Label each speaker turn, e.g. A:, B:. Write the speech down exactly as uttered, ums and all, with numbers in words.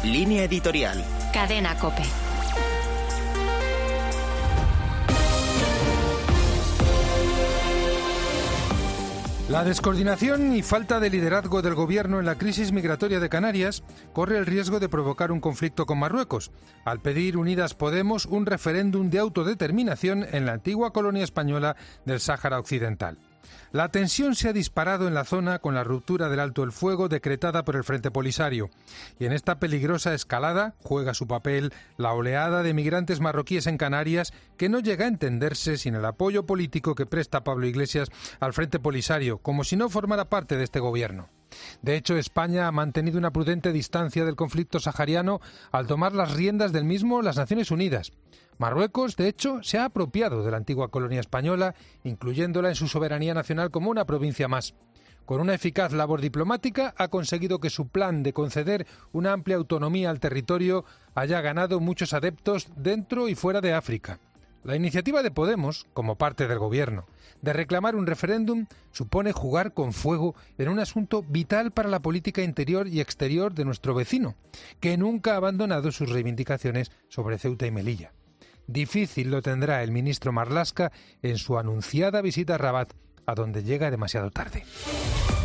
A: Línea editorial.
B: Cadena COPE.
C: La descoordinación y falta de liderazgo del Gobierno en la crisis migratoria de Canarias corre el riesgo de provocar un conflicto con Marruecos, al pedir Unidas Podemos un referéndum de autodeterminación en la antigua colonia española del Sáhara Occidental. La tensión se ha disparado en la zona con la ruptura del alto el fuego decretada por el Frente Polisario. Y en esta peligrosa escalada juega su papel la oleada de migrantes marroquíes en Canarias, que no llega a entenderse sin el apoyo político que presta Pablo Iglesias al Frente Polisario, como si no formara parte de este gobierno. De hecho, España ha mantenido una prudente distancia del conflicto sahariano al tomar las riendas del mismo las Naciones Unidas. Marruecos, de hecho, se ha apropiado de la antigua colonia española, incluyéndola en su soberanía nacional como una provincia más. Con una eficaz labor diplomática ha conseguido que su plan de conceder una amplia autonomía al territorio haya ganado muchos adeptos dentro y fuera de África. La iniciativa de Podemos, como parte del gobierno, de reclamar un referéndum supone jugar con fuego en un asunto vital para la política interior y exterior de nuestro vecino, que nunca ha abandonado sus reivindicaciones sobre Ceuta y Melilla. Difícil lo tendrá el ministro Marlaska en su anunciada visita a Rabat, a donde llega demasiado tarde.